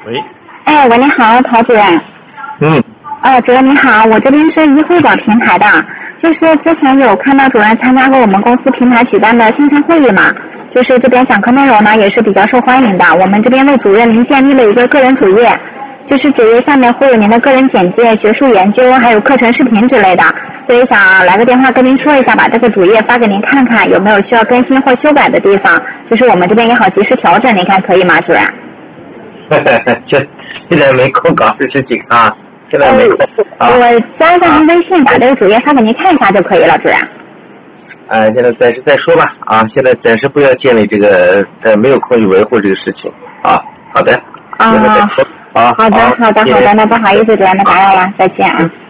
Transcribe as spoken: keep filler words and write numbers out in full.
喂。 哎，喂，你好，陶主任。 嗯。 呃，主任你好，我这边是一汇宝平台的，就是之前有看到主任参加过我们公司平台举办的线上会议嘛，就是这边讲课内容呢也是比较受欢迎的。我们这边为主任您建立了一个个人主页，就是主页下面会有您的个人简介、学术研究，还有课程视频之类的，所以想来个电话跟您说一下，把这个主页发给您看看，有没有需要更新或修改的地方，就是我们这边也好及时调整，您看可以吗，主任？ 这现在没空搞这事情啊，现在没空。 呃、啊、我加一下您微信，把这个主页发给您看一下就可以了，主任。 呃，现在暂时再说吧，啊，现在暂时不要建立这个，呃，没有空去维护这个事情，啊，好的。 啊， 啊， 好的，好的，好的，那不好意思，主任，那打扰了，再见啊。